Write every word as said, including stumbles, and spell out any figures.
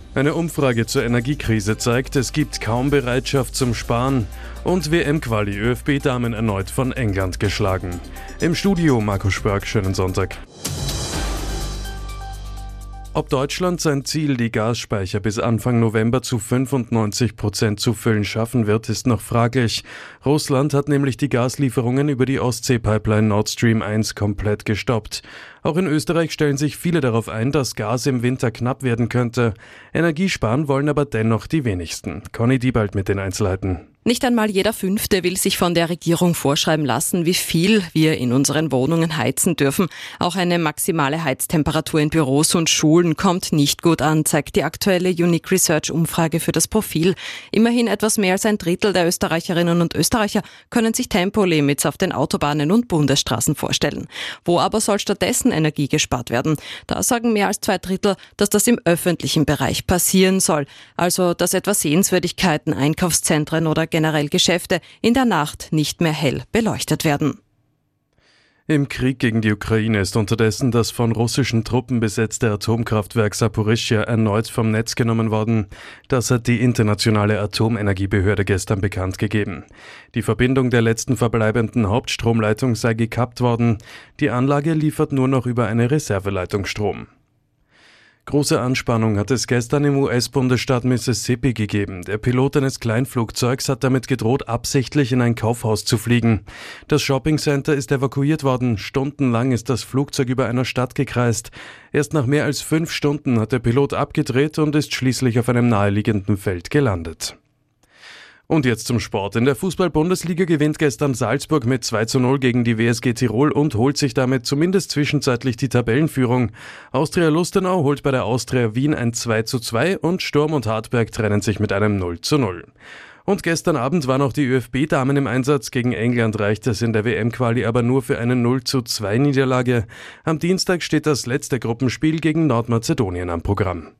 Eine Umfrage zur Energiekrise zeigt, es gibt kaum Bereitschaft zum Sparen. Und W M-Quali ÖFB-Damen erneut von England geschlagen. Im Studio Marco Spörk, schönen Sonntag. Ob Deutschland sein Ziel, die Gasspeicher bis Anfang November zu fünfundneunzig Prozent zu füllen schaffen wird, ist noch fraglich. Russland hat nämlich die Gaslieferungen über die Ostsee-Pipeline Nord Stream eins komplett gestoppt. Auch in Österreich stellen sich viele darauf ein, dass Gas im Winter knapp werden könnte. Energiesparen wollen aber dennoch die wenigsten. Conny Diebald mit den Einzelheiten. Nicht einmal jeder Fünfte will sich von der Regierung vorschreiben lassen, wie viel wir in unseren Wohnungen heizen dürfen. Auch eine maximale Heiztemperatur in Büros und Schulen kommt nicht gut an, zeigt die aktuelle Unique Research Umfrage für das Profil. Immerhin etwas mehr als ein Drittel der Österreicherinnen und Österreicher können sich Tempolimits auf den Autobahnen und Bundesstraßen vorstellen. Wo aber soll stattdessen Energie gespart werden? Da sagen mehr als zwei Drittel, dass das im öffentlichen Bereich passieren soll. Also, dass etwa Sehenswürdigkeiten, Einkaufszentren oder generell Geschäfte in der Nacht nicht mehr hell beleuchtet werden. Im Krieg gegen die Ukraine ist unterdessen das von russischen Truppen besetzte Atomkraftwerk Saporischschja erneut vom Netz genommen worden. Das hat die Internationale Atomenergiebehörde gestern bekannt gegeben. Die Verbindung der letzten verbleibenden Hauptstromleitung sei gekappt worden. Die Anlage liefert nur noch über eine Reserveleitung Strom. Große Anspannung hat es gestern im U S-Bundesstaat Mississippi gegeben. Der Pilot eines Kleinflugzeugs hat damit gedroht, absichtlich in ein Kaufhaus zu fliegen. Das Shoppingcenter ist evakuiert worden. Stundenlang ist das Flugzeug über einer Stadt gekreist. Erst nach mehr als fünf Stunden hat der Pilot abgedreht und ist schließlich auf einem naheliegenden Feld gelandet. Und jetzt zum Sport. In der Fußball-Bundesliga gewinnt gestern Salzburg mit zwei zu null gegen die W S G Tirol und holt sich damit zumindest zwischenzeitlich die Tabellenführung. Austria Lustenau holt bei der Austria Wien ein zwei zu zwei und Sturm und Hartberg trennen sich mit einem null zu null. Und gestern Abend waren auch die ÖFB-Damen im Einsatz. Gegen England reichte es in der W M-Quali aber nur für eine null zu zwei Niederlage. Am Dienstag steht das letzte Gruppenspiel gegen Nordmazedonien am Programm.